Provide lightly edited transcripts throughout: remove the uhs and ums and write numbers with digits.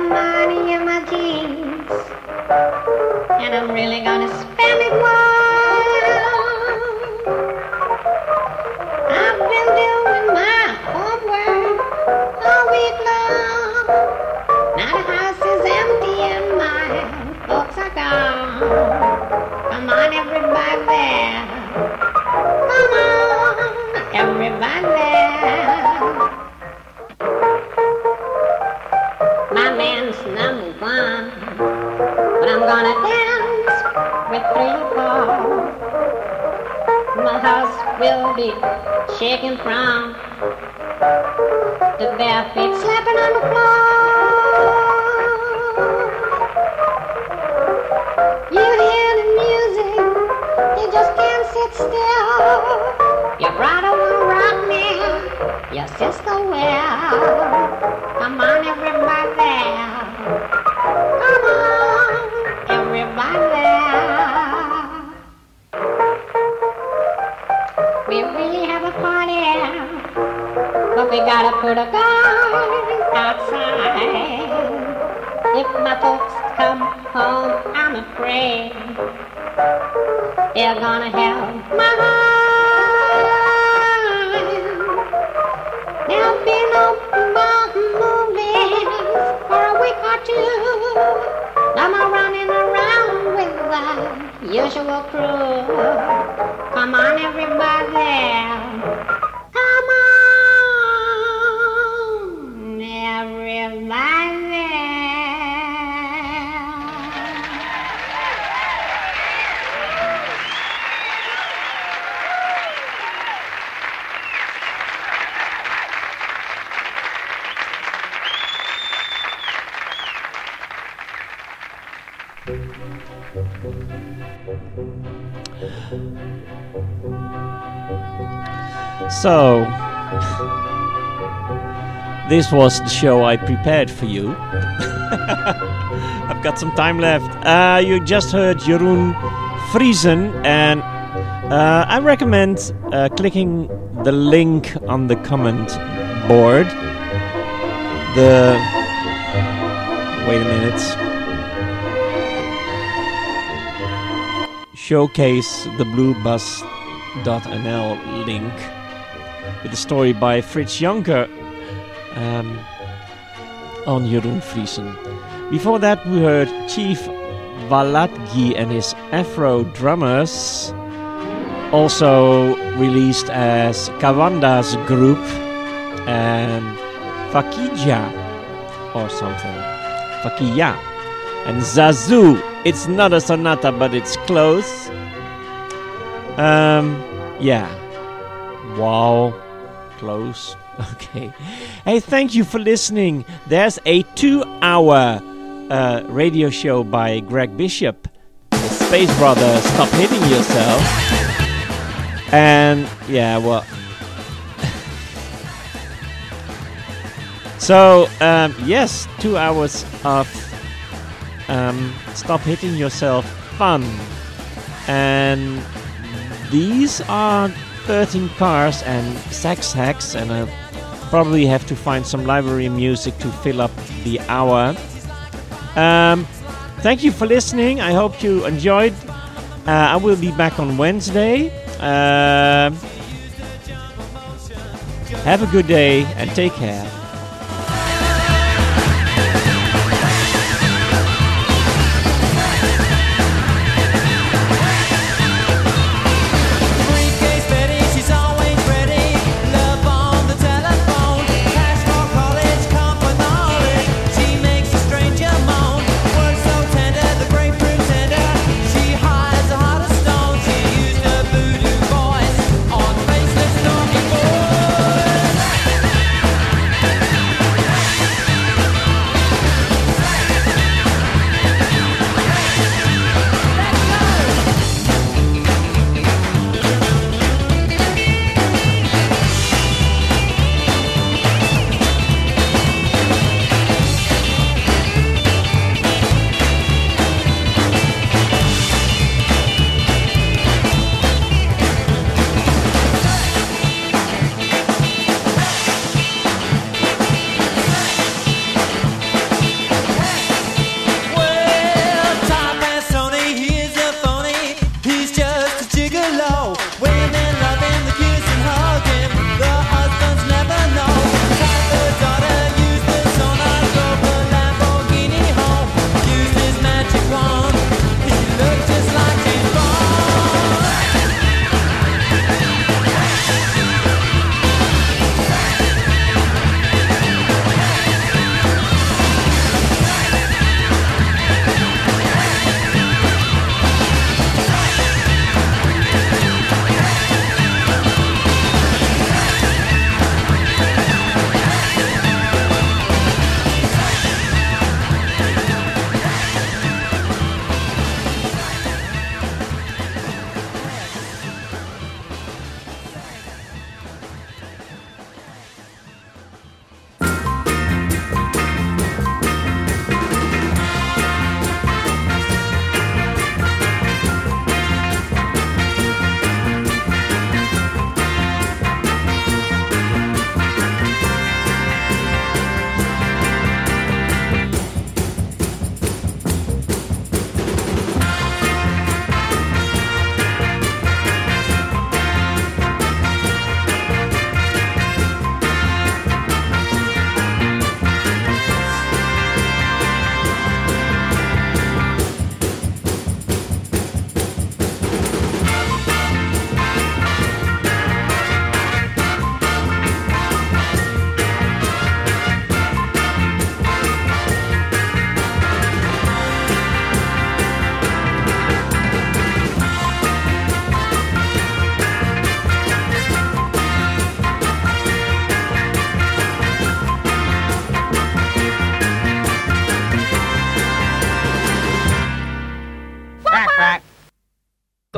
money in my jeans, and I'm really gonna spend it well. I've been doing my homework all week long. Now the house is empty and my folks are gone. Come on, everybody. Come on, everybody. My man's number one, but I'm gonna dance with 3 or 4. My house will be shaking from the bare feet slapping on the floor. You hear the music, you just can't sit still. Your brother won't rock me, your sister will. Come on, everybody. Come on, everybody. We really have a party, but we gotta put a guard outside. If my folks come home, I'm afraid they're gonna have my heart. There'll be no more movies for a week or 2. I'm running around with the usual crew. Come on, everybody. Come on, everybody. So, this was the show I prepared for you. I've got some time left. You just heard Jeroen Friesen, and I recommend clicking the link on the comment board. Wait a minute. Showcase the bluebus.nl link with a story by Frits Janker on Jeroen Friesen. Before that we heard Chief Valadgi and his Afro Drummers, also released as Kawanda's group, and Fakija or something. Fakia. And Zazu. It's not a sonata, but it's close. Yeah. Wow. Close. Okay. Hey, thank you for listening. There's a 2-hour radio show by Greg Bishop. The Space Brothers, Stop Hitting Yourself. And, yeah, well... So, yes, 2 hours of Stop Hitting Yourself fun. And these are 13 cars and sax hacks, and I probably have to find some library music to fill up the hour. Thank you for listening. I hope you enjoyed. I will be back on Wednesday. Have a good day and take care.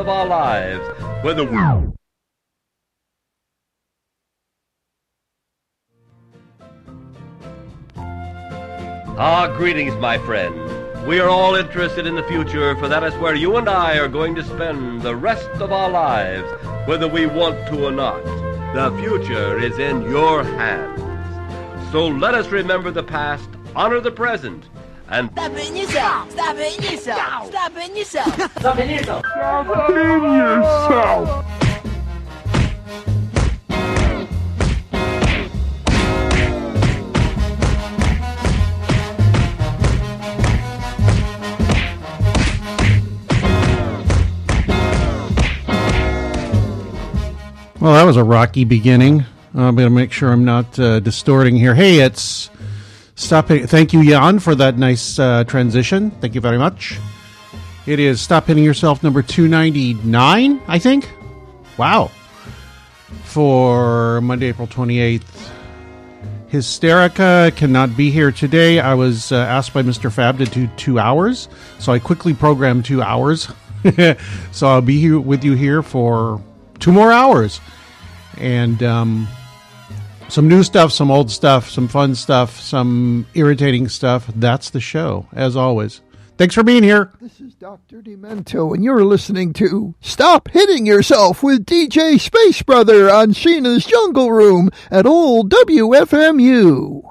our lives, whether we... Greetings, my friend. We are all interested in the future, for that is where you and I are going to spend the rest of our lives, whether we want to or not. The future is in your hands. So let us remember the past, honor the present, and... Stop hitting yourself! Stop hitting yourself! Stop hitting yourself! Stop hitting yourself! Stop hitting yourself! Well, that was a rocky beginning. I'm going to make sure I'm not distorting here. Hey, it's Stop Hitting. Thank you, Jan, for that nice transition. Thank you very much. It is Stop Hitting Yourself number 299, I think. Wow. For Monday, April 28th. Hysterica cannot be here today. I was asked by Mr. Fab to do 2 hours, so I quickly programmed 2 hours. So I'll be here with you here for 2 more hours. And some new stuff, some old stuff, some fun stuff, some irritating stuff. That's the show, as always. Thanks for being here. This is Dr. Demento, and you're listening to Stop Hitting Yourself with DJ Space Brother on Sheena's Jungle Room at old WFMU.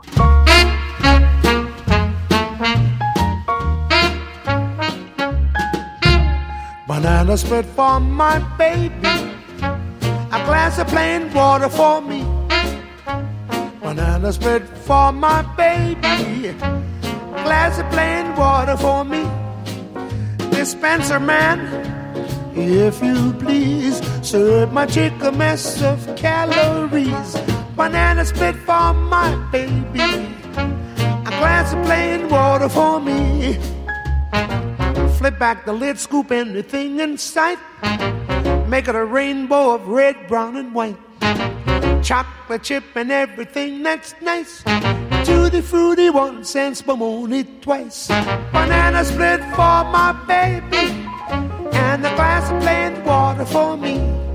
Banana split for my baby, a glass of plain water for me. Banana split for my baby, a glass of plain water for me. Dispenser man, if you please, serve my chick a mess of calories. Banana split for my baby, a glass of plain water for me. Flip back the lid, scoop anything in sight, make it a rainbow of red, brown, and white. Chocolate chip and everything that's nice. Tutti frutti once and spumoni twice. Banana split for my baby, and a glass of plain water for me.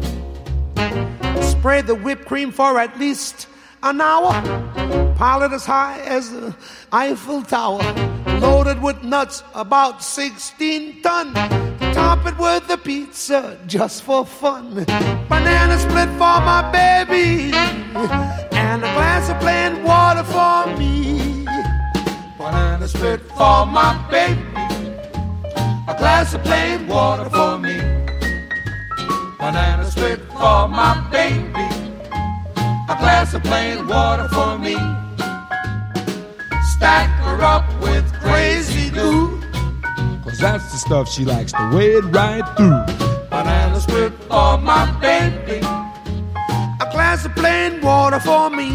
Spray the whipped cream for at least an hour. Pile it as high as the Eiffel Tower. Loaded with nuts, about 16 ton. Top it with the pizza just for fun. Banana split for my baby, and a glass of plain water for me. Banana split for my baby, a glass of plain water for me. Banana split for my baby, a glass of plain water for me. Stack her up with crazy glue, 'cause that's the stuff she likes to wade right through. Banana split for my baby, a glass of plain water for me.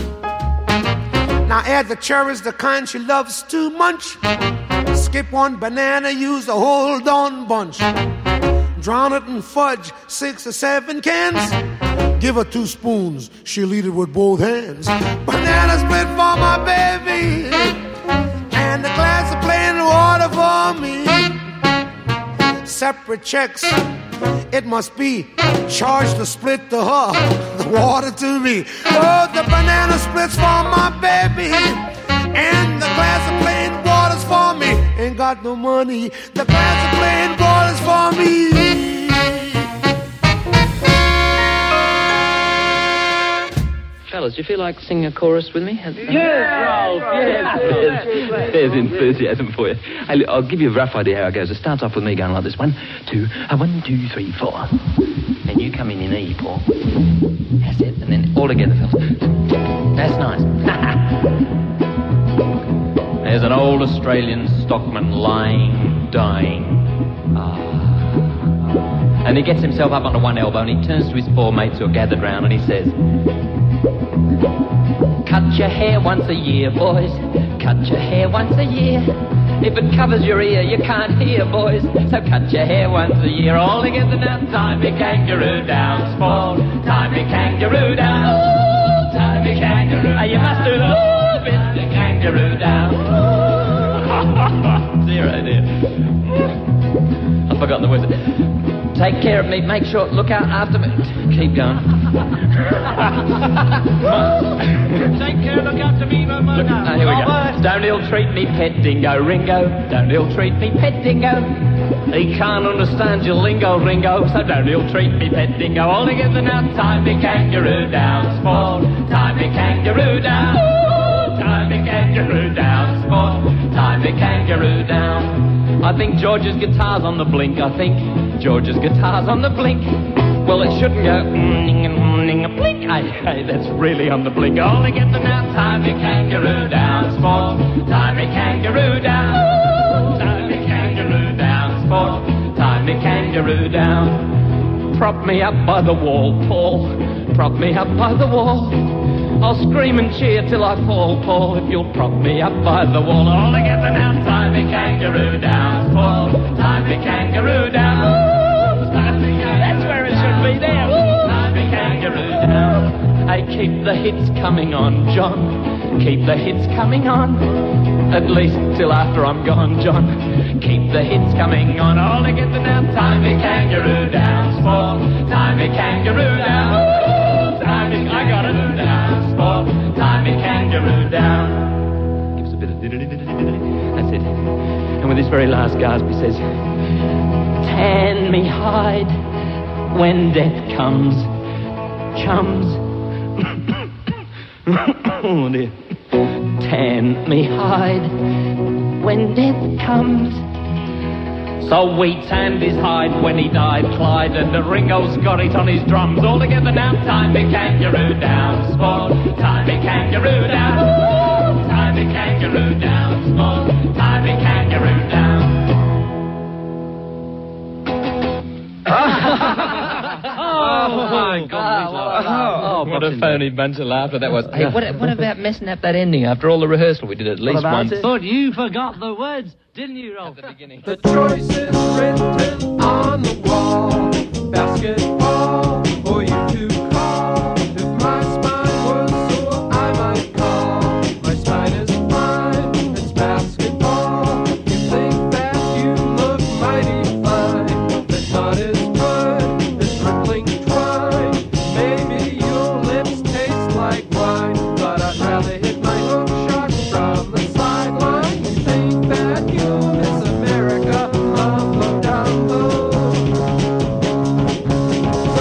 Now add the cherries, the kind she loves to munch. Skip one banana, use a hold-on bunch. Drown it in fudge, 6 or 7 cans. Give her 2 spoons, she'll eat it with both hands. Banana split for my baby, and a glass of plain water for me. Separate checks, it must be. Charge the split to her, the water to me. Oh, the banana splits for my baby, and the glass of plain water's for me. Ain't got no money, the glass of plain water's for me. Fellas, do you feel like singing a chorus with me? Yes, Ralph, yes. There's enthusiasm for you. I'll give you a rough idea how it goes. It starts off with me going like this. 1, 2, 1, 2, 3, 4. And you come in E, Paul. That's it. And then all together, fellas. That's nice. There's an old Australian stockman lying, dying. And he gets himself up onto one elbow and he turns to his 4 mates who are gathered round and he says, cut your hair once a year, boys. Cut your hair once a year. If it covers your ear, you can't hear, boys. So cut your hair once a year. All together now. Tie me kangaroo down, small. Tie me kangaroo down. Ooh, tie me kangaroo. You must do the ooh bit the kangaroo down. 0, dear. I've forgotten the words. Take care of me, make sure, look out after me. Keep going. Take care, look after me, no more. Here we go. Don't ill-treat me, pet dingo, Ringo. Don't ill-treat me, pet dingo. He can't understand your lingo, Ringo, so don't ill-treat me, pet dingo. All together now, tie me kangaroo down, sport. Tie me kangaroo down. Tie me kangaroo down, sport. Tie me kangaroo down. I think George's guitar's on the blink, I think George's guitar's on the blink. Well, it shouldn't go blink. Hey, that's really on the blink. All together now, tie me kangaroo down, sport. Tie me kangaroo down. Tie me kangaroo down, sport. Tie me kangaroo down. Prop me up by the wall, Paul. Prop me up by the wall. I'll scream and cheer till I fall, Paul, if you'll prop me up by the wall. All together now, tie me kangaroo down, Paul. Tie me kangaroo down. That's where it should be, there. Tie me kangaroo down. Hey, keep the hits coming on, John. Keep the hits coming on. At least till after I'm gone, John. Keep the hits coming on. All together now, tie me kangaroo down, Paul. Tie me kangaroo down. I got it down, sport. Tie me kangaroo down. Gives a bit of that's it. And with this very last gasp, he says, tan me hide when death comes, chums. Oh dear. Tan me hide when death comes. So we tanned his hide when he died, Clyde, and the Ringo's got it on his drums. All together now, tie me kangaroo down, sport. Tie me kangaroo down. Tie me kangaroo down, sport. Tie me kangaroo down. Oh, my God. Oh, what a phony bunch of laughter that was. Hey, what about messing up that ending after all the rehearsal? We did it at least once. But you forgot the words, didn't you, Rolf? At the beginning. The choice is written on the wall. Basketball for you to call. If my spine was sore, I might call. My spine is fine, it's basketball. You think that you look mighty fine. The thought is good, this rippling twine. Maybe your lips taste like wine, but I'd rather hit my hook shot from the sideline. You think that you miss America, love, look down low.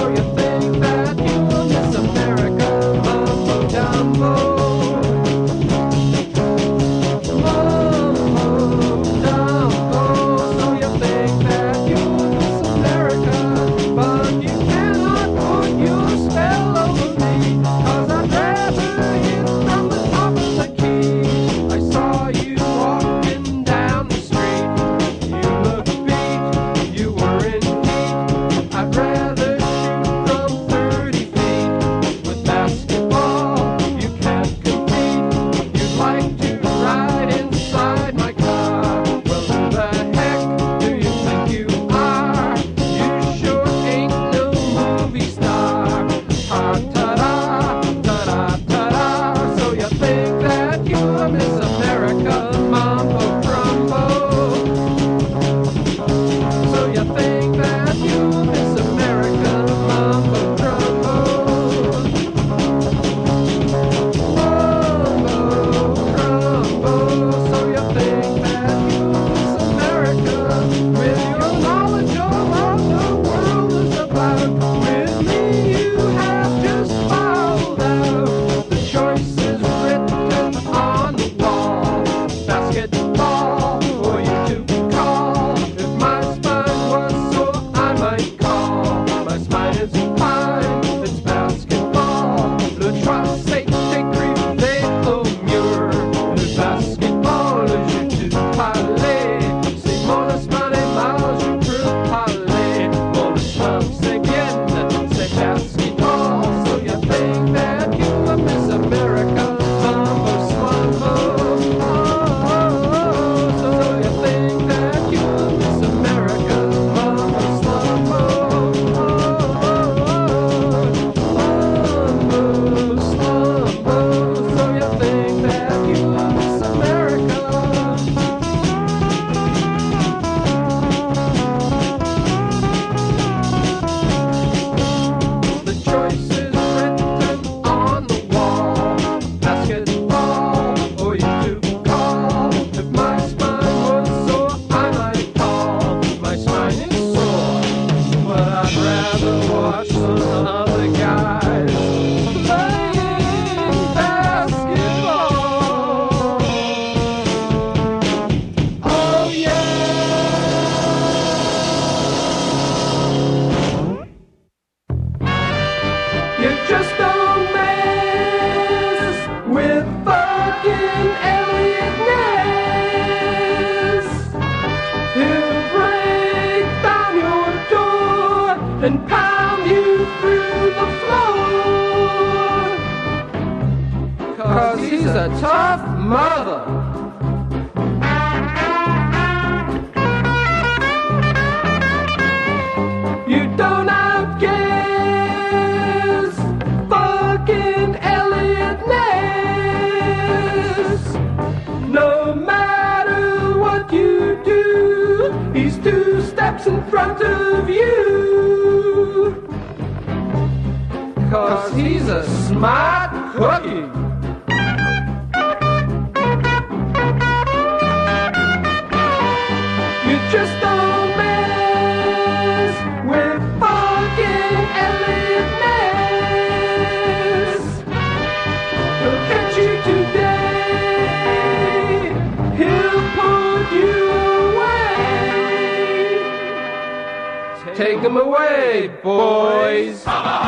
then pound you through the floor. 'Cause he's a tough mother. You don't outguess fucking Elliot Ness. No matter what you do, he's 2 steps in front of you. 'Cause he's a smart cookie. You just don't mess with fucking Elliot Ness. He'll catch you today. He'll put you away. Take him away, boys.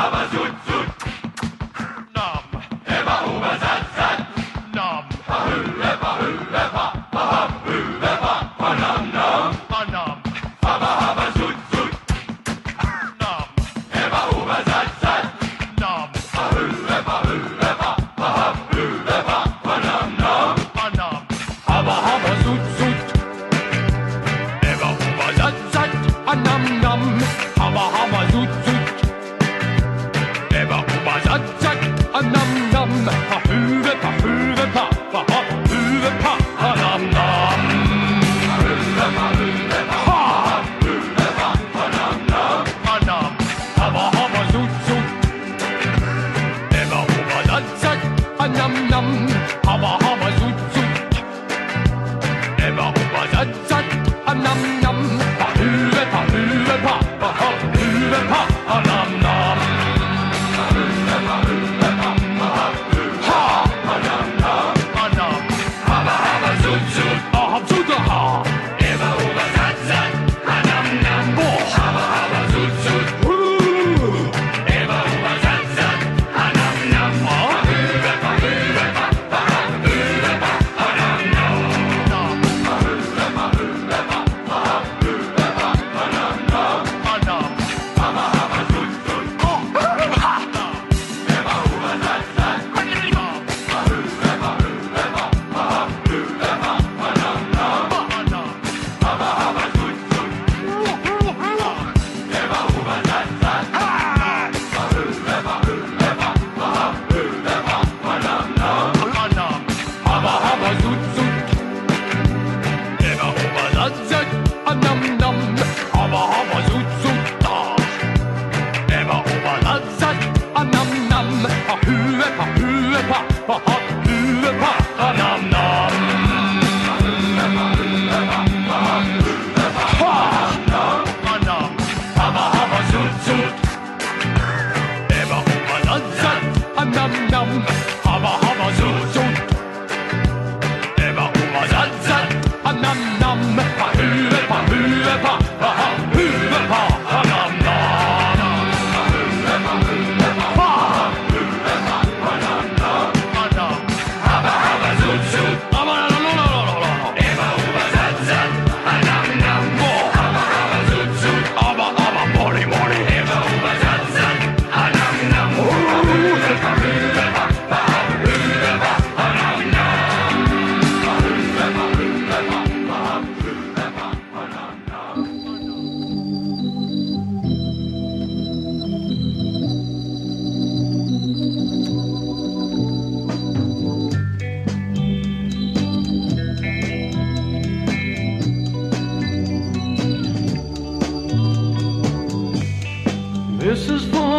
This is for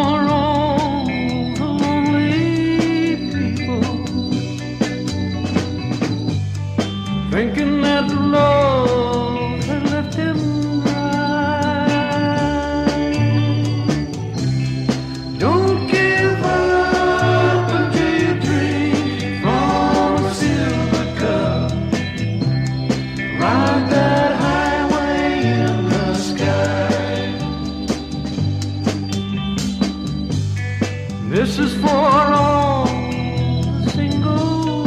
all the lonely people, thinking that love had left him right. Don't give up until you drink from a silver cup. Ride that highway in the sky. This is for all the single,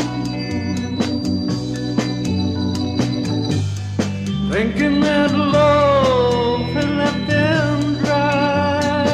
thinking that love had left them dry.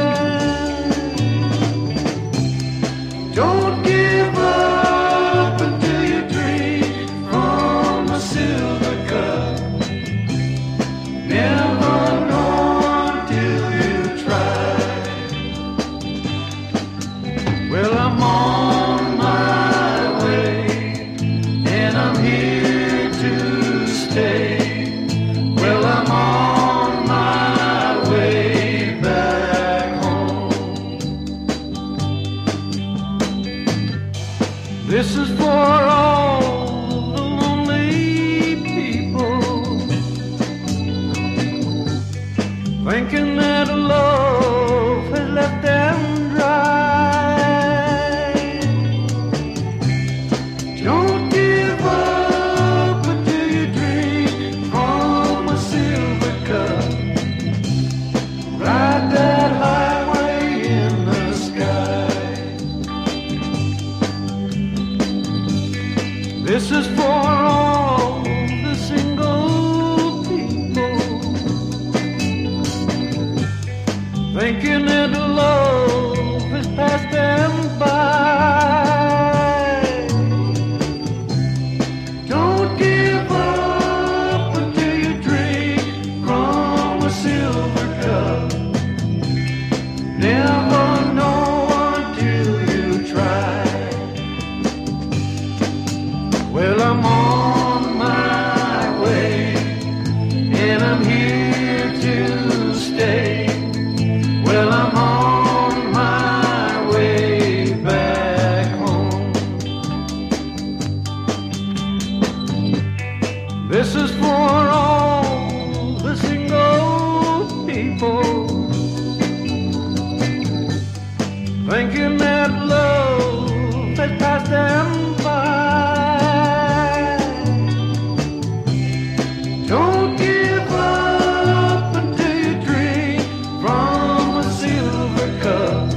stay. Well, I'm on my way back home. This is for all the lonely people, thinking that love has left them dry. Don't give up until you drink from a silver cup. Ride that highway in the sky. This is for all the single people, thinking that love has passed them by. Don't give up until you drink from a silver cup. Never know until you try. Well, I'm on my way, and I'm here to stay. Well, I'm on my way back home. This is for all the single people, thinking that love has passed them by. Don't give up until you drink from a silver cup.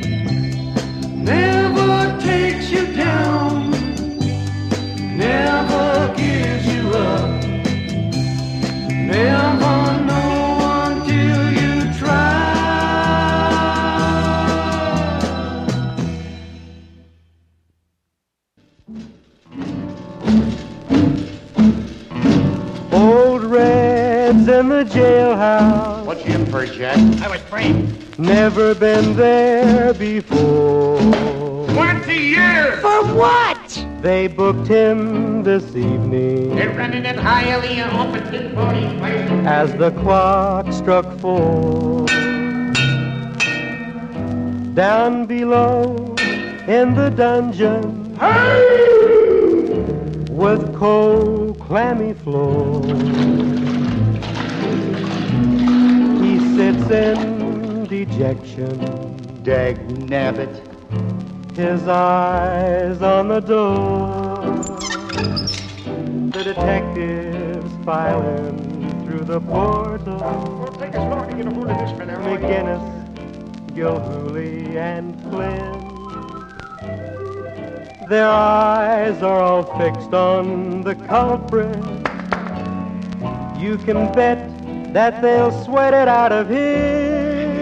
Never takes you down, never gives you up. Never know until you try. Old Red's in the jailhouse. What's in for, Jack? I was framed. Never been there before. 20 years! For what? They booked him this evening They're running it highly up at 1040 place. as the clock struck 4. Down below in the dungeon, with cold, clammy floor, he sits in dejection. Dag nabbit. His eyes on the door. The detectives filing through the portal. It'll take us long to get a hold of this fella. McGinnis, Gilhooly, and Flynn. Their eyes are all fixed on the culprit. You can bet that they'll sweat it out of him.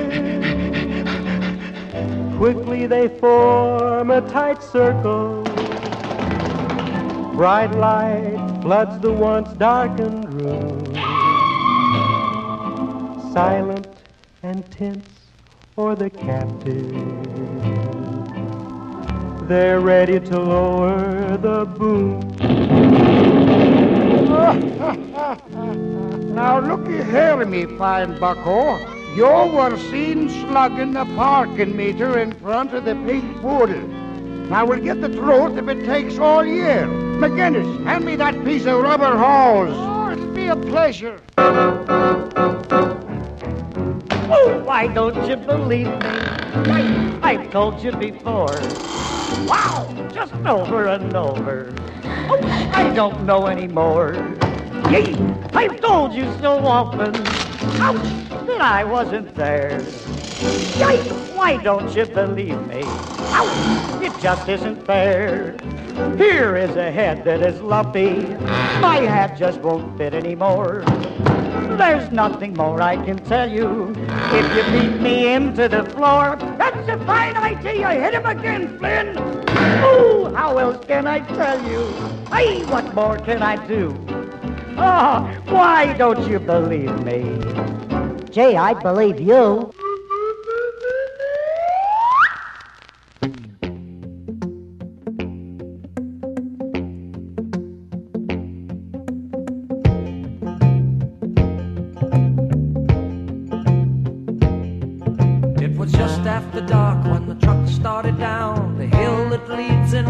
Quickly they form a tight circle. Bright light floods the once darkened room. Silent and tense for the captive, they're ready to lower the boom. Now looky here, me fine bucko. You were seen slugging the parking meter in front of the pink poodle. Now we'll get the truth if it takes all year. McGinnis, hand me that piece of rubber hose. Oh, it'll be a pleasure. Oh, why don't you believe me? I've told you before. Wow, just over and over. Oh, I don't know anymore. Yee, I've told you so often. Ouch, that I wasn't there. Yikes, why don't you believe me? Ouch, it just isn't fair. Here is a head that is lumpy. My hat just won't fit anymore. There's nothing more I can tell you. If you beat me into the floor, that's a fine idea. Hit him again, Flynn. Ooh, how else can I tell you? Hey, what more can I do? Oh, why don't you believe me? Gee, I believe you.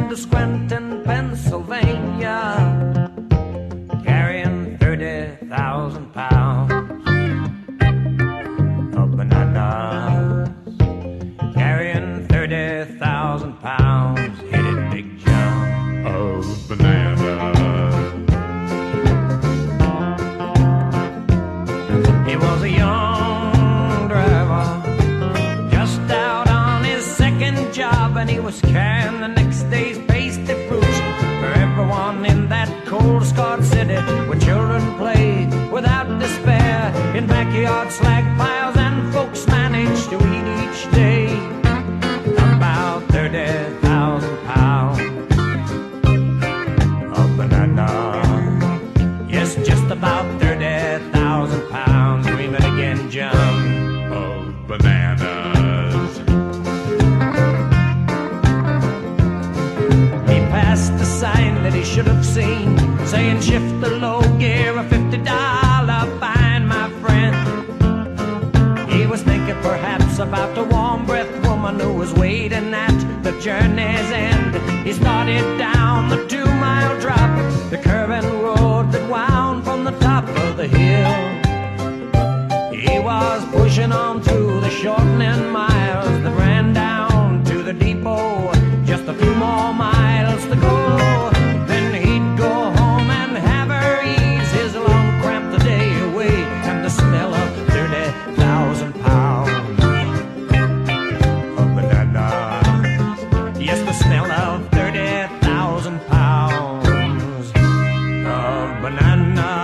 into Scranton, Pennsylvania, carrying 30,000 pounds of bananas. Carrying 30,000 pounds, hit it, Big John, of bananas. He was a young driver, just out on his second job, and he was carrying the next day's pasty fruits for everyone in that cold, scarred city where children play without despair in backyard slag piles, and folks manage to eat each day about 30,000 pounds of banana. Yes, just about 30,000 pounds. Dream it again, John, of bananas. He passed the sign that he should have seen, saying shift the low gear, a $50 fine, my friend. He was thinking perhaps about the warm-breathed woman who was waiting at the journey's end. He started down the 2-mile drop, the curving road that wound from the top of the hill. He was pushing on through the shortening miles that ran down to the depot. Just a few more miles to go, then he'd go home and have her ease his long cramped day away, and the smell of 30,000 pounds of bananas. Yes, the smell of 30,000 pounds of bananas.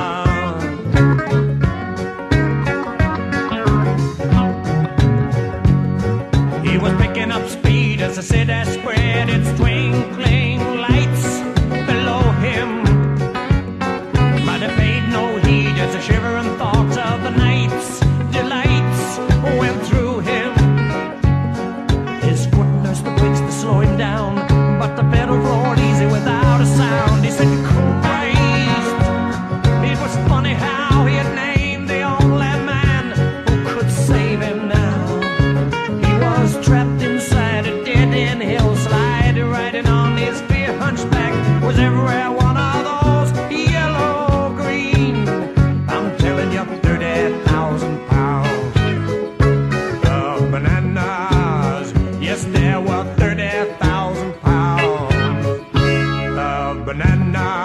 He was picking up speed as the city spread its twinkling lights below him, but it paid no heed as the shivering thoughts of the night's delights went through him. His foot nursed the brakes to slow him down, but the pedal floored easy without a sound. He said, Christ, it was funny how he had named the only man who could save him now. He was trapped inside a dead-end hillside, riding on his fear hunchback was everywhere one of those yellow-green, I'm telling you, 30,000 pounds of bananas. Yes, there were 30,000 pounds of bananas.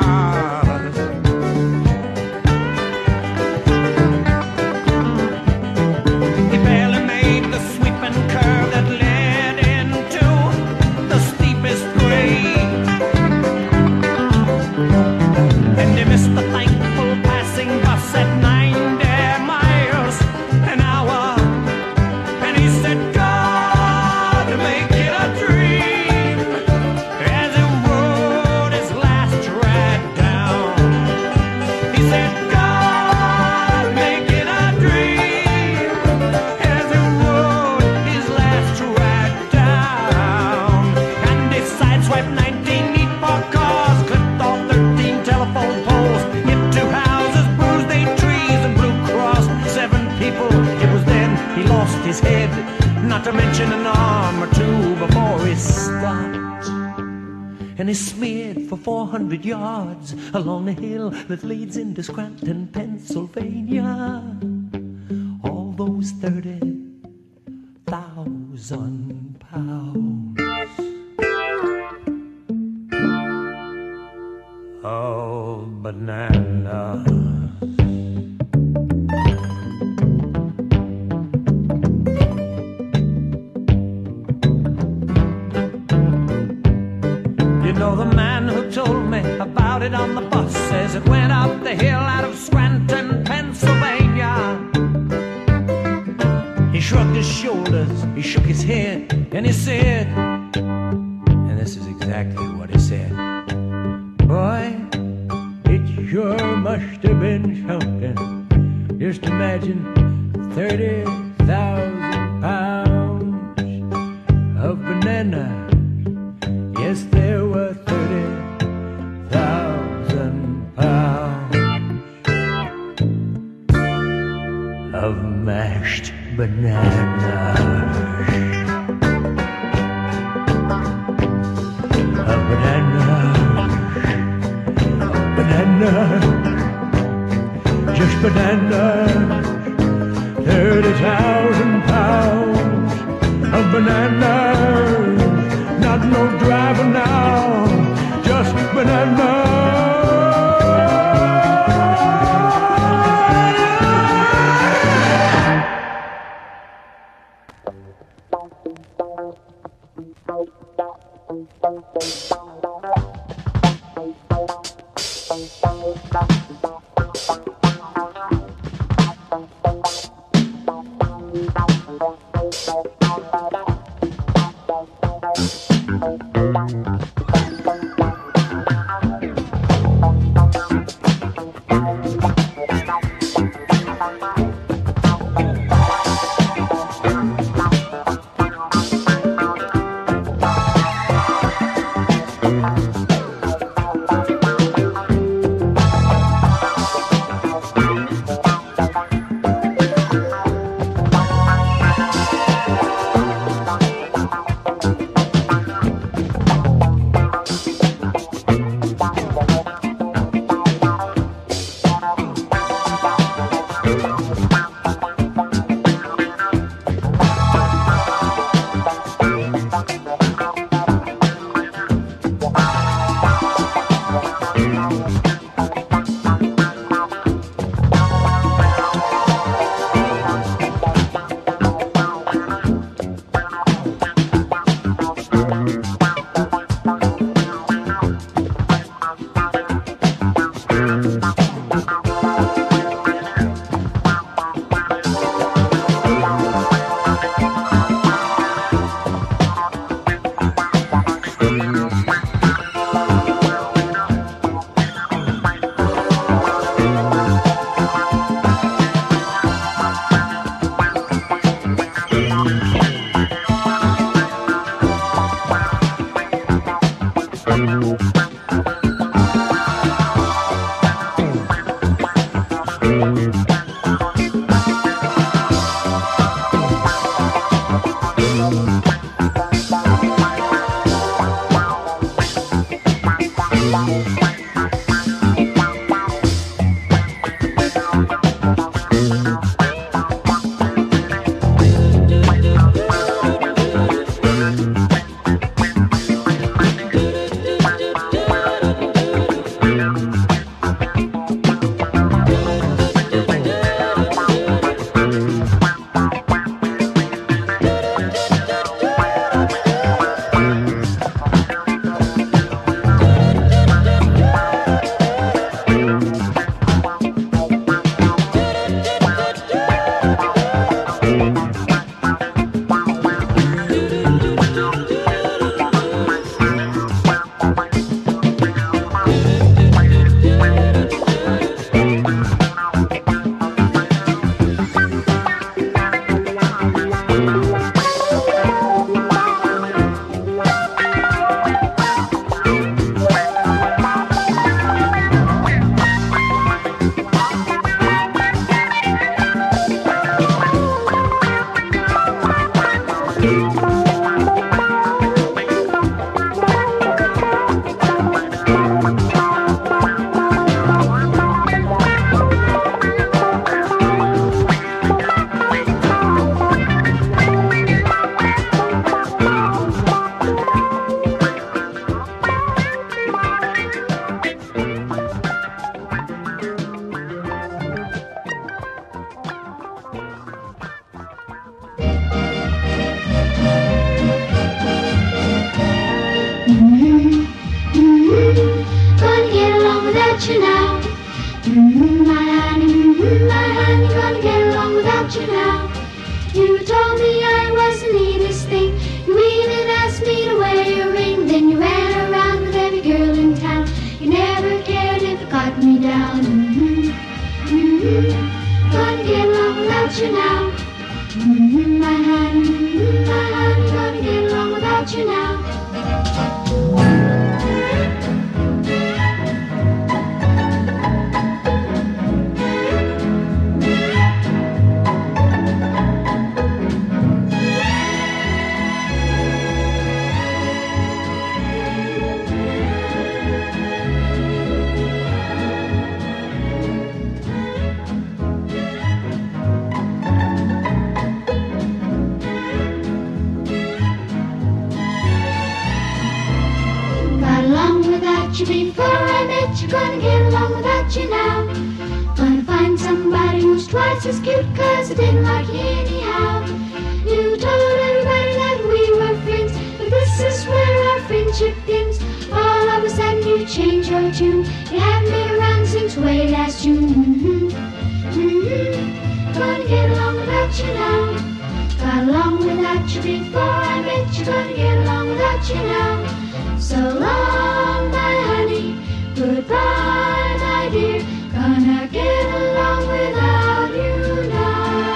He barely made the sweeping curve that led into the steepest grade, and he missed the thankful passing bus at 90 miles an hour. And he said, God, make it a dream, as he rode his last ride down. He said, God, make it a dream, as he rode his last ride down. And he sideswiped 19 neat parked cars, clipped off 13 telephone poles, hit 2 houses, bruised 8 trees, and Blue Cross 7 people. It was then he lost his head, not to mention an arm or two before he stopped. And he smeared for 400 yards along the hill that leads into Scranton, Pennsylvania. All those 30,000 pounds of bananas. You know, the man who told me about it on the bus says it went up the hill out of Scranton, Pennsylvania. He shrugged his shoulders, he shook his head, and he said, and this is exactly what he said, boy, it sure must have been something. Just imagine 30,000 pounds of bananas. Yes, there were 30,000 pounds of mashed bananas. banana, just banana. 30,000 pounds of bananas, not no driver now, just banana. bet you're gonna get along without you now. Gonna find somebody who's twice as cute, 'cause I didn't like you anyhow. You told everybody that we were friends, but this is where our friendship ends. All of a sudden you change your tune. You haven't been around since way last June. Gonna get along without you now. Got along without you before, I bet you're gonna get along without you now. So long, my honey, goodbye, my dear. Gonna get along without you now.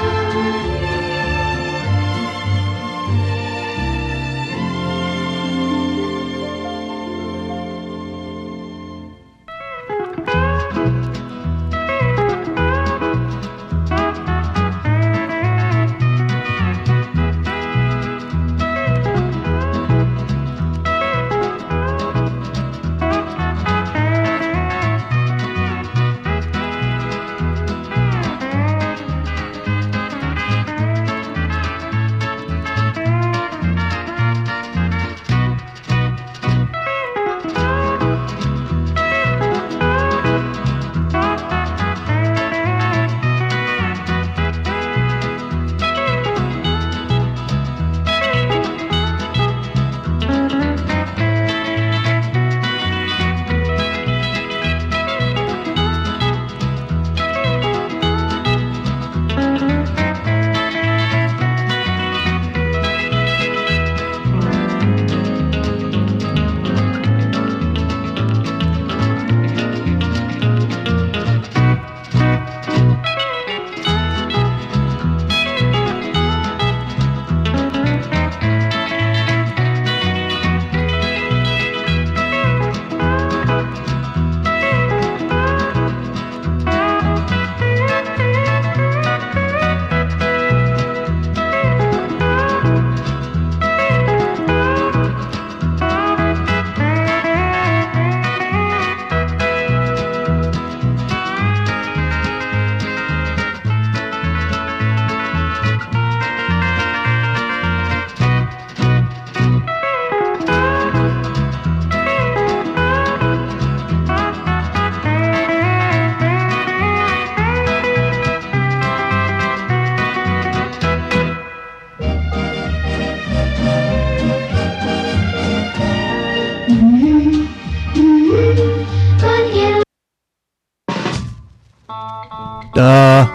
Duh.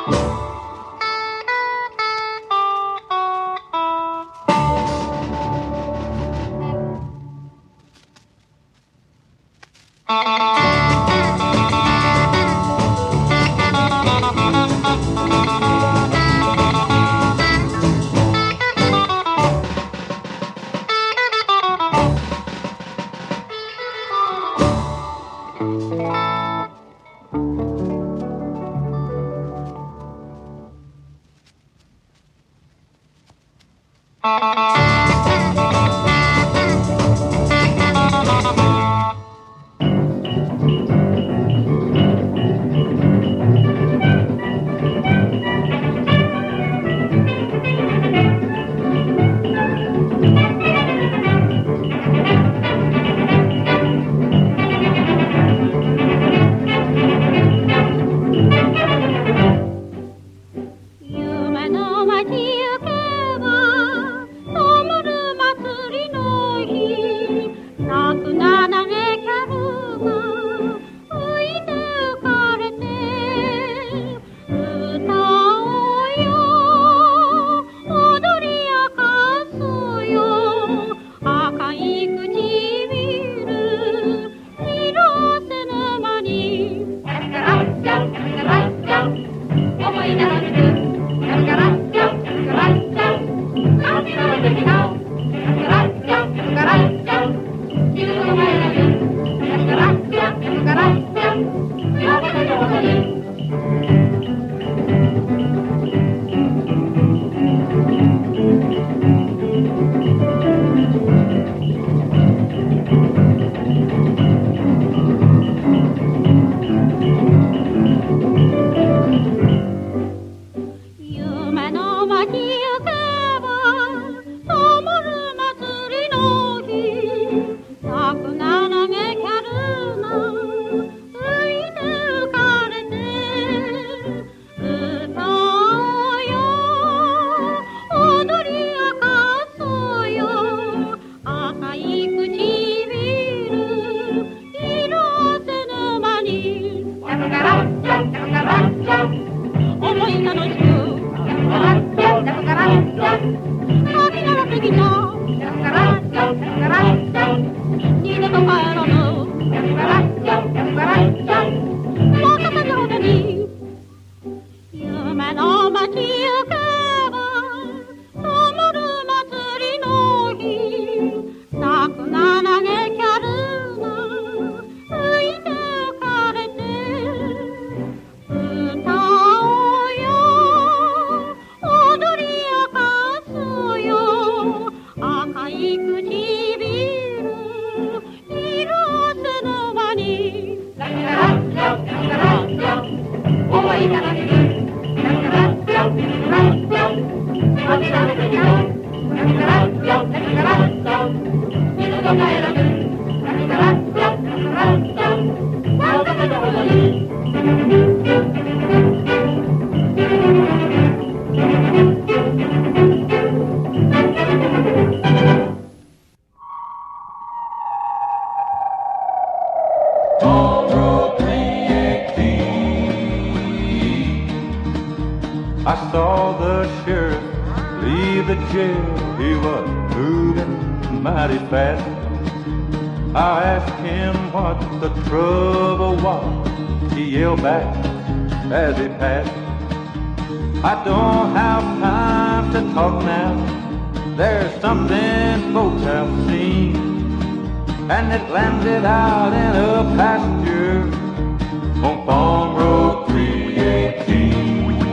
I saw the sheriff leave the jail. He was moving mighty fast. I asked him what the trouble was. He yelled back as he passed, I don't have time to talk now. There's something folks have seen, and it landed out in a pasture on Farm Road 318.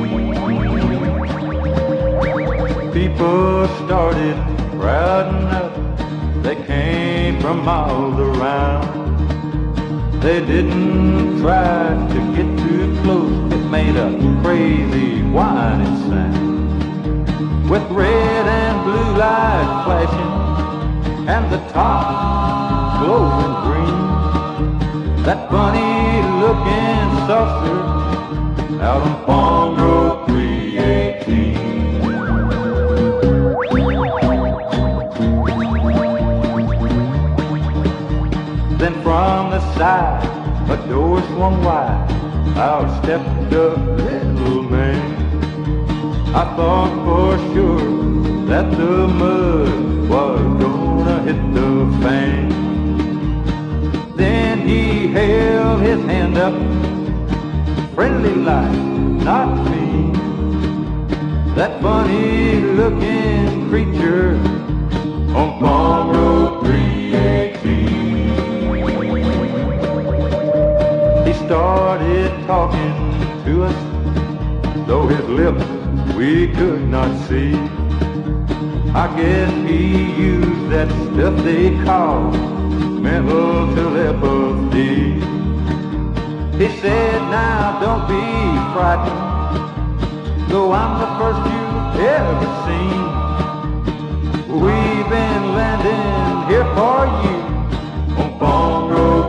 People started crowding up. They came from miles around. They didn't try to get too close. It made a crazy whining sound, with red and blue lights flashing and the top glowing green. That funny looking saucer out on Farm Road 318. Then from the side, a door swung wide. Out stepped a little man. I thought for sure that the mud was gonna hit the fan. Then he held his hand up, friendly like, not me. That funny looking creature on Palm Road 318. He started talking to us, though his lips we could not see. I guess he used that stuff they call mental telepathy. He said, now don't be frightened, though I'm the first you've ever seen. We've been landing here for you on Palm Road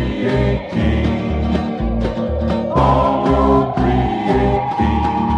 318. Palm Road 318.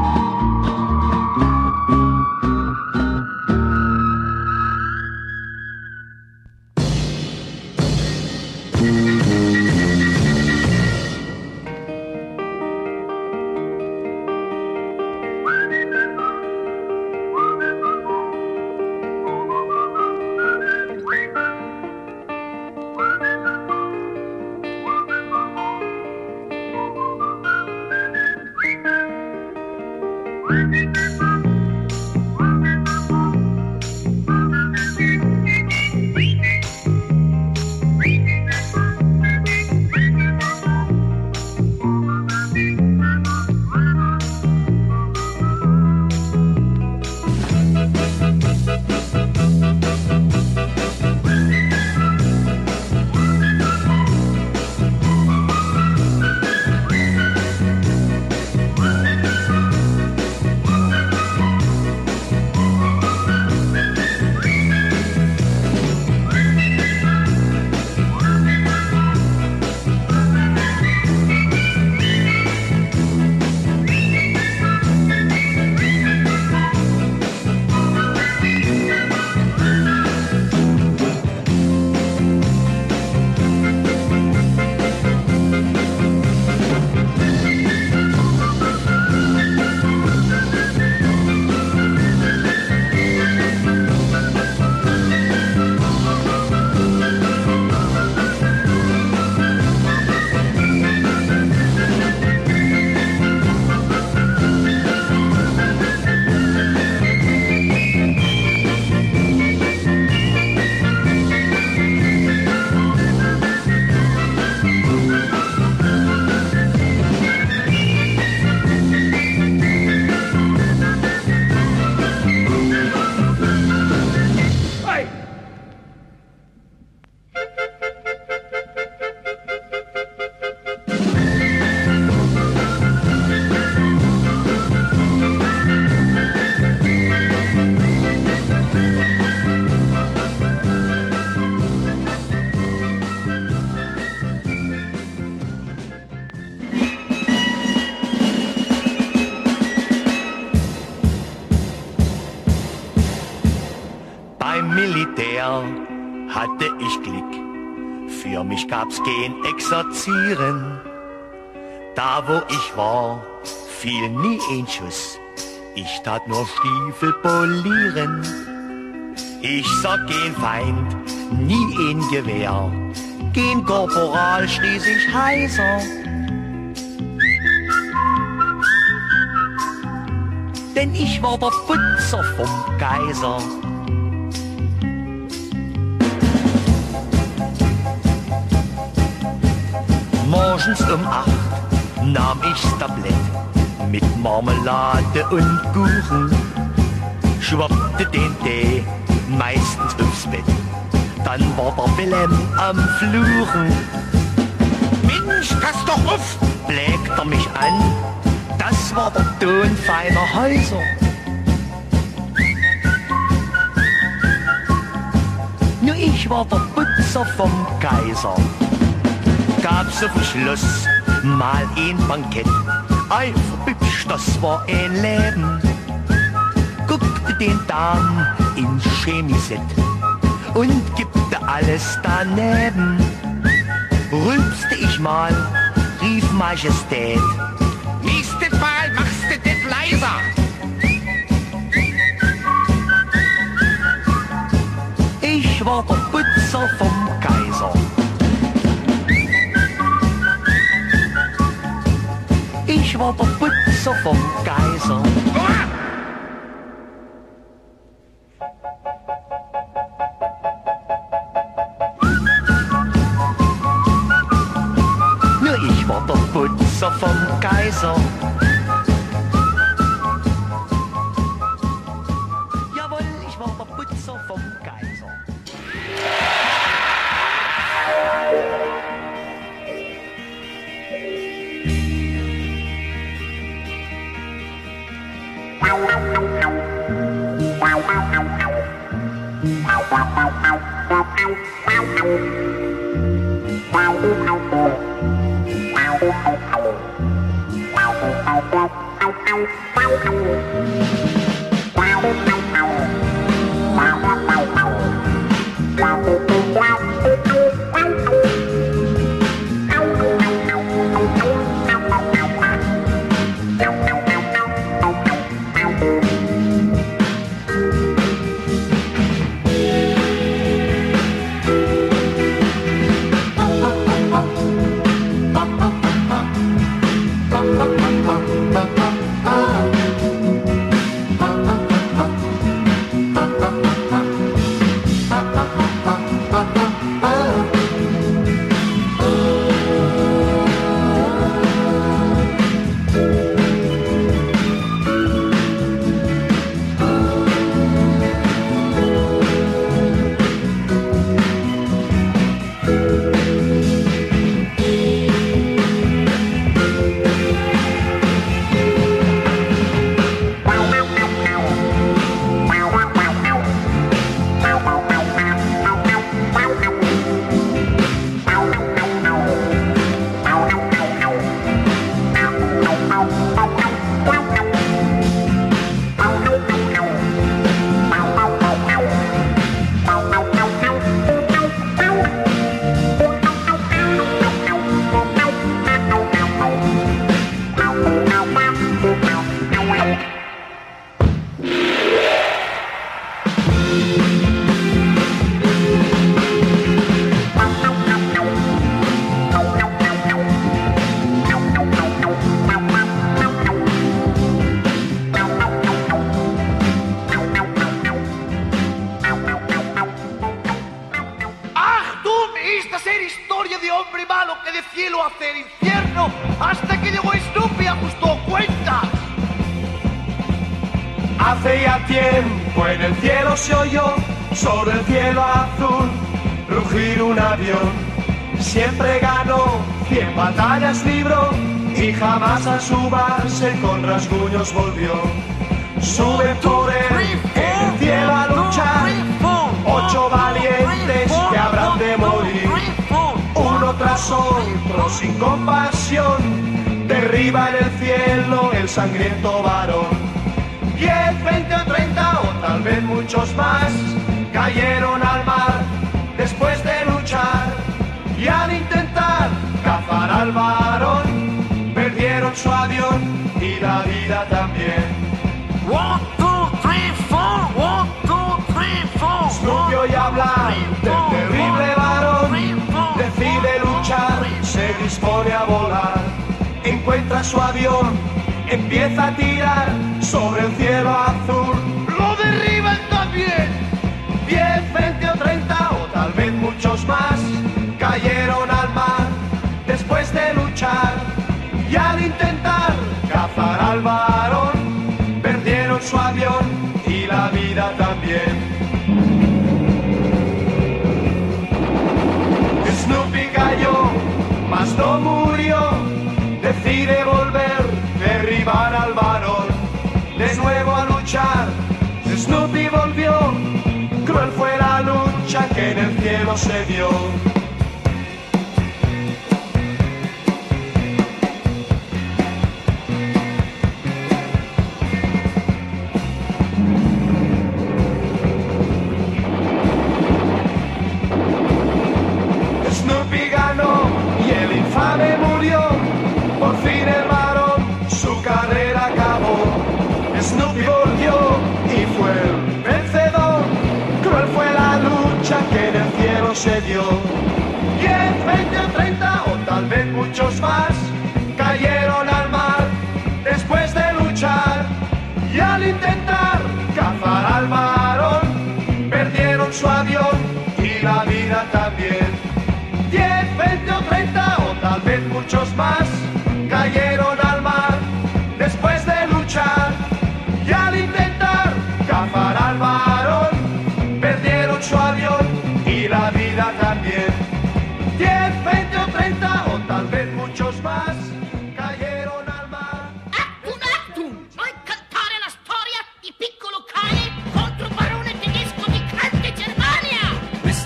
Militär hatte ich Glück, für mich gab's kein Exerzieren. Da wo ich war, fiel nie ein Schuss, ich tat nur Stiefel polieren. Ich sah kein Feind, nie ein Gewehr, kein Korporal stieß ich heiser. Denn ich war der Putzer vom Kaiser. Morgens um 8 nahm ich's Tablett mit Marmelade und Kuchen, schwappte den Tee meistens aufs Bett, dann war der Wilhelm am Fluchen. Mensch, pass doch auf, blägt er mich an, das war der Ton feiner Häuser. Nur ich war der Putzer vom Kaiser. Gab's auf dem Schloss mal ein Bankett, ei, hübsch, das war ein Leben. Guckte den Damen ins Chemisett und gibte alles daneben. Rülpste ich mal, rief Majestät, nächstes Mal machst du das leiser. Putzer vom Kaiser. Nur ich war der Putzer vom Kaiser. Jawohl, ich war der Putzer vom Kaiser. Hace ya tiempo en el cielo se oyó, sobre el cielo azul, rugir un avión. Siempre ganó, 100 batallas libró, y jamás a su base con rasguños volvió. Suben por él en el cielo a luchar, 8 valientes que habrán de morir. Uno tras otro, sin compasión, derriba en el cielo el sangriento varón. 10, 20 o 30 o tal vez muchos más cayeron al mar después de luchar, y al intentar cazar al varón perdieron su avión y la vida también. 1, 2, 3, 4, 1, 2, 3, 4. Snoopy oye hablar del terrible varón, decide luchar, se dispone a volar, encuentra su avión, empieza a tirar sobre el cielo azul, lo derriban también. 10, 20 o 30 o tal vez muchos más cayeron al mar después de luchar, y al intentar cazar al varón perdieron su avión y la vida también. Snoopy cayó, mas no murió, decide volver, derribar al varón, de nuevo a luchar. Snoopy volvió, cruel fue la lucha que en el cielo se dio. Snoopy ganó y el infame murió, por fin el varón su carrera acabó. Snoopy volvió y fue el vencedor, cruel fue la lucha que en el cielo se dio. 10, 20 o 30 o tal vez muchos más cayeron al mar después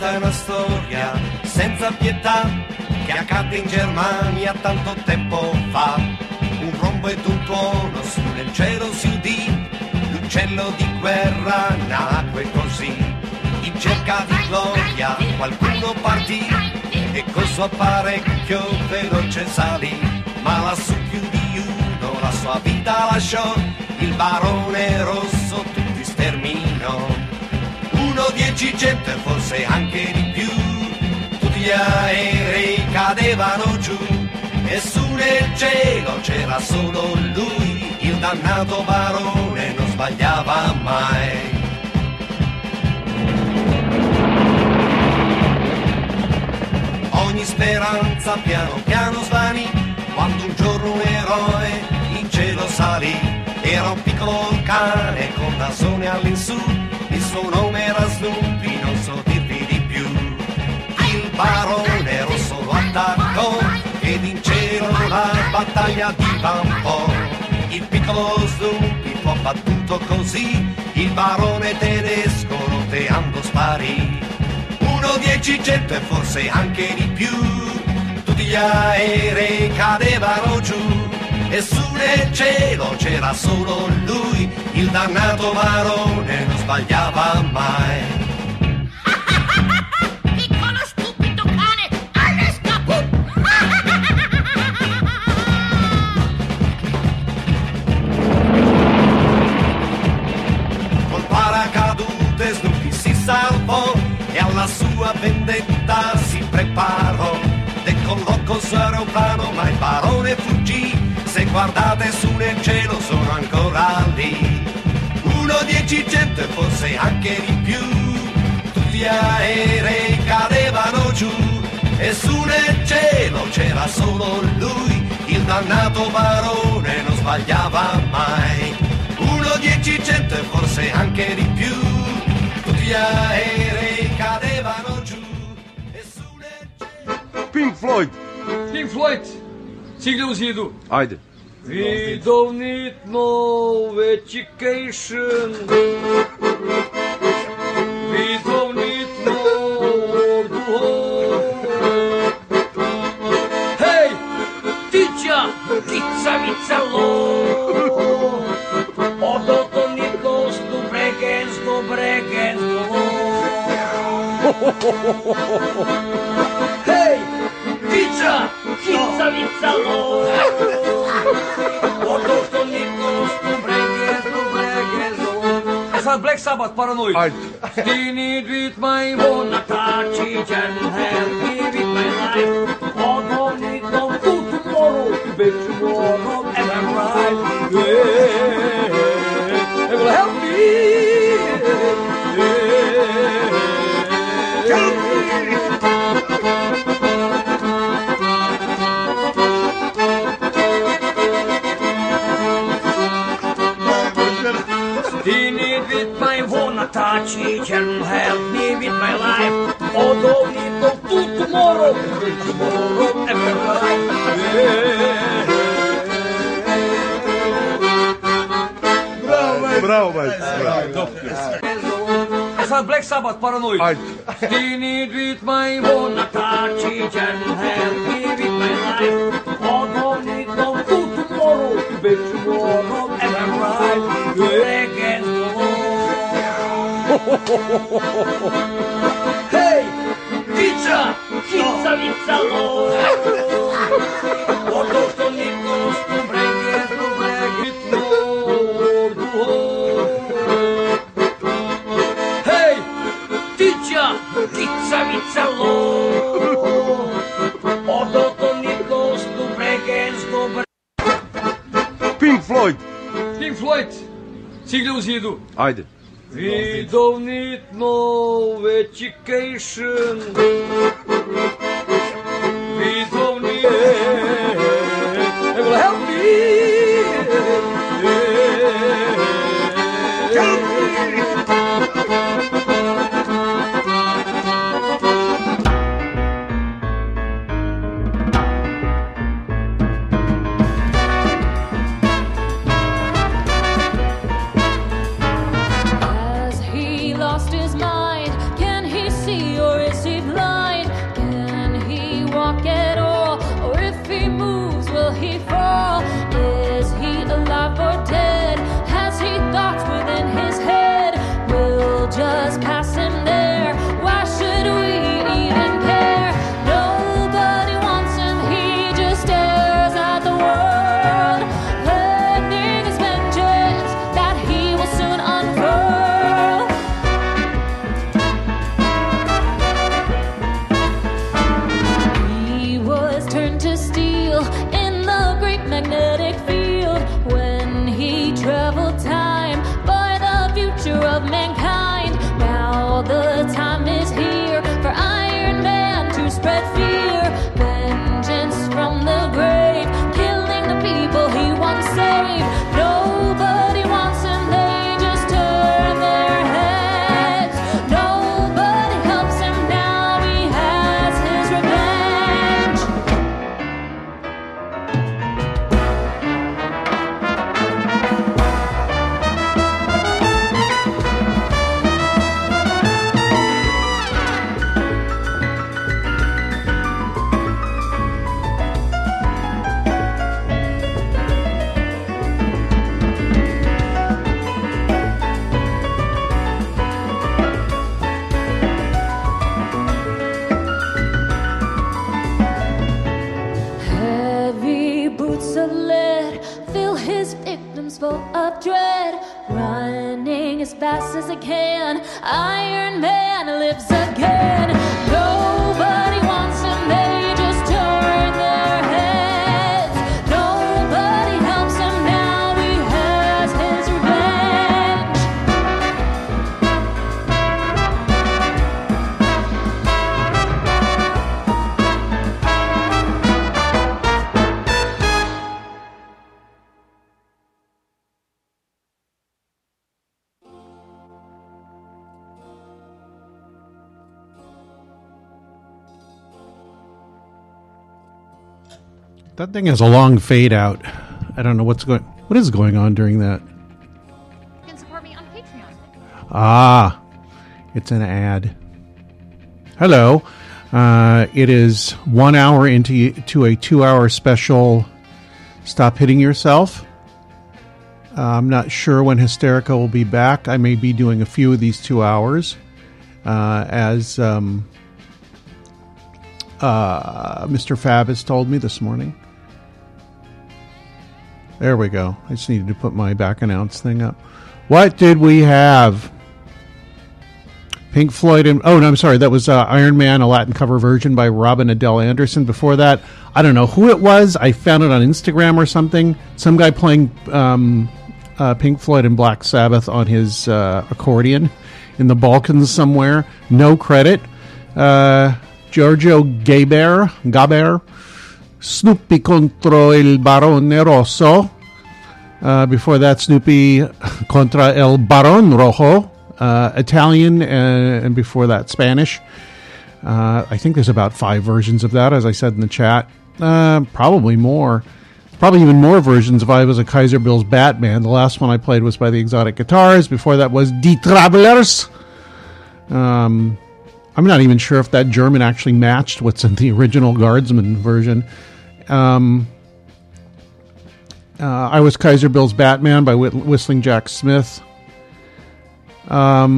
Questa è una storia senza pietà che accadde in Germania tanto tempo fa. Un rombo ed un tuono su nel cielo si udì, l'uccello di guerra nacque così. In cerca di gloria qualcuno partì e col suo apparecchio veloce salì, ma lassù più di uno la sua vita lasciò, il barone rosso tutti sterminò. 1, 10, 100 e forse anche di più, tutti gli aerei cadevano giù e su nel cielo c'era solo lui, il dannato barone non sbagliava mai. Ogni speranza piano piano svanì, quando un giorno un eroe in cielo salì. Era un piccolo cane con nasone all'insù, il suo nome era Snoopy, non so dirvi di più. Il barone rosso lo attaccò ed in cielo la battaglia divampò. Il piccolo Snoopy fu abbattuto così, il barone tedesco roteando sparì. 1, 10, 100 e forse anche di più, tutti gli aerei cadevano giù e su nel cielo c'era solo lui, il dannato barone non sbagliava mai. Piccolo stupido cane, alle scapù! Col paracadute Snoopy si salvò e alla sua vendetta si preparò. Decollò col suo aeroplano ma il barone fuggì, se guardate su nel cielo sono ancora lì. 1, 10, 100 e forse anche di più, tutti gli aerei cadevano giù e su nel cielo c'era solo lui, il dannato barone non sbagliava mai. 1, 10, 100 e forse anche di più, tutti gli aerei cadevano giù e su nel cielo... Pink Floyd. Pink Floyd. Sigla uzidu. Haydi. We don't need no education. We don't need no Hey, teacher, pizza lo. Odo to need goes to breakens, no breakens, no. Hey, teacher, pizza lo. Odo to need goes to breakens, no breakens, no. Esa Black Sabbath paranoid. Still need with my own touch and help me with my life. Odo need no food tomorrow, but tomorrow am I right? Yeah, it will help me. Still need with my own touch and help me with my life. Although need no food tomorrow, but tomorrow am I right? Bravo, maestro. Esa Black Sabbath paranoid. Still need with my own touch and help me with my life. Although need no food tomorrow, but tomorrow am I right? Against the wall. Hey, pizza lo. Although to need goes to break it, no break it, no do. Hey, teacher, pizza lo. Although to need goes to break it, no break. Pink Floyd. Pink Floyd. Sigla uzidu. Haydi. We don't need no education. We don't need. It will help me. Has he lost his mind? Can he see, or is travel time by the future of mankind. Now the time is here for Iron Man to spread fear. Vengeance from the grave, killing the people he once saved. Nobody wants him, they just turn their heads. Nobody helps him, now he has his revenge. Heavy boots of lead fill his victims full of dread. Running as fast as he can, Iron Man lives again. Nobody wants him, they just turn their heads. Nobody helps him, now he has his revenge. That thing has a long fade out. I don't know what is going on during that. You can support me on Patreon. Ah, it's an ad. Hello. It is 1 hour into a 2 hour special. Stop Hitting Yourself. I'm not sure when Hysterica will be back. I may be doing a few of these 2 hours as Mr. Fab has told me this morning. There we go. I just needed to put my back announce thing up. What did we have? Pink Floyd and... Oh, no, I'm sorry. That was Iron Man, a Latin cover version by Robin Adele Anderson. Before that, I don't know who it was. I found it on Instagram or something. Some guy playing Pink Floyd and Black Sabbath on his accordion in the Balkans somewhere. No credit. Giorgio Gaber, Snoopy contra el Barone Rosso. Before that, Snoopy contra el Barón Rojo, Italian, and before that, Spanish. I think there's about 5 versions of that, as I said in the chat. Probably more. Probably even more versions if I was a Kaiser Bill's Batman. The last one I played was by the Exotic Guitars. Before that was Die Travelers. I'm not even sure if that German actually matched what's in the original Guardsman version. I was Kaiser Bill's Batman by Whistling Jack Smith. Oh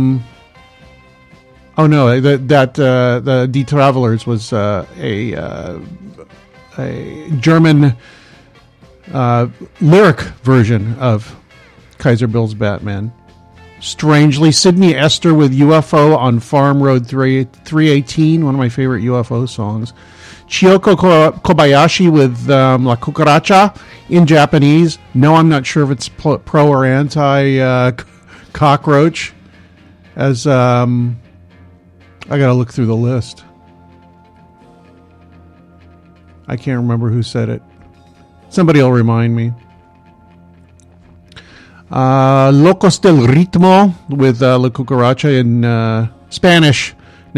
no, the Die Travelers was a German lyric version of Kaiser Bill's Batman. Strangely, Sydney Esther with UFO on Farm Road 318, one of my favorite UFO songs. Chiyoko Kobayashi with La Cucaracha in Japanese. No, I'm not sure if it's pro or anti cockroach. As I gotta look through the list. I can't remember who said it. Somebody will remind me. Locos del Ritmo with La Cucaracha in Spanish,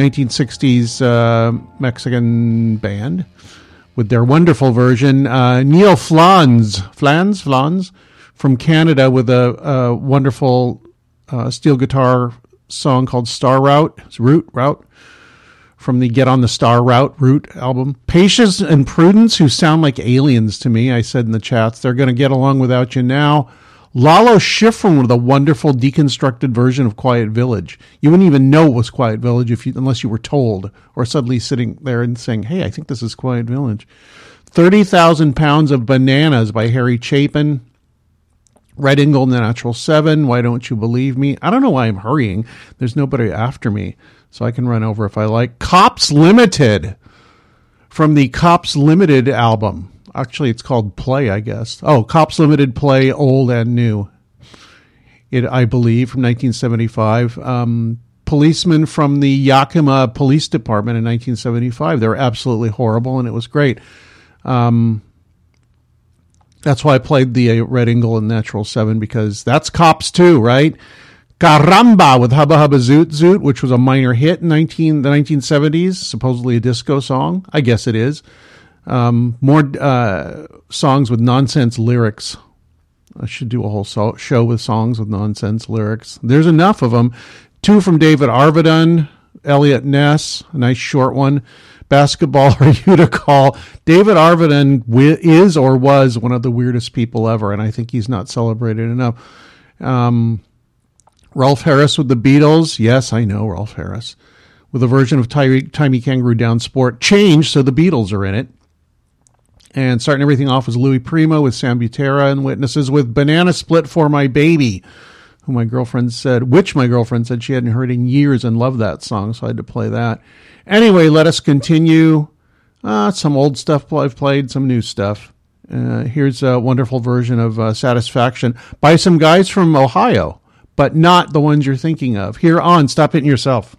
1960s Mexican band with their wonderful version. Neil Flans from Canada with a wonderful steel guitar song called Star Route. It's Route from the Get on the Star Route album. Patience and Prudence, who sound like aliens to me. I said in the chats, they're going to get along without you now. Lalo Schifrin with a wonderful deconstructed version of Quiet Village. You wouldn't even know it was Quiet Village unless you were told, or suddenly sitting there and saying, hey, I think this is Quiet Village. 30,000 Pounds of Bananas by Harry Chapin. Red Eagle Natural 7, Why Don't You Believe Me? I don't know why I'm hurrying. There's nobody after me, so I can run over if I like. Cops Limited from the Cops Limited album. Actually, it's called Play, I guess. Oh, Cops Limited Play, Old and New. I believe, from 1975. Policemen from the Yakima Police Department in 1975. They were absolutely horrible, and it was great. That's why I played the Red Eagle and Natural 7, because that's Cops too, right? Caramba with Hubba Hubba Zoot Zoot, which was a minor hit in the 1970s, supposedly a disco song. I guess it is. More songs with nonsense lyrics. I should do a whole show with songs with nonsense lyrics. There's enough of them. 2 from David Arvidon, Elliot Ness, a nice short one. Basketball Are You to Call? David Arvidon is or was one of the weirdest people ever, and I think he's not celebrated enough. Rolf Harris with the Beatles. Yes, I know Rolf Harris. With a version of Timey Kangaroo Down Sport. Changed, so the Beatles are in it. And starting everything off was Louis Prima with Sam Butera and Witnesses with Banana Split for My Baby, which my girlfriend said she hadn't heard in years and loved that song, so I had to play that. Anyway, let us continue. Some old stuff I've played, some new stuff. Here's a wonderful version of Satisfaction by some guys from Ohio, but not the ones you're thinking of. Here on Stop Hitting Yourself.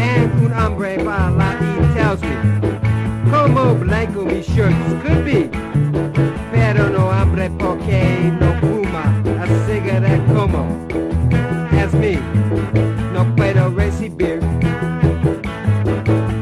Como blanco mis shirts could be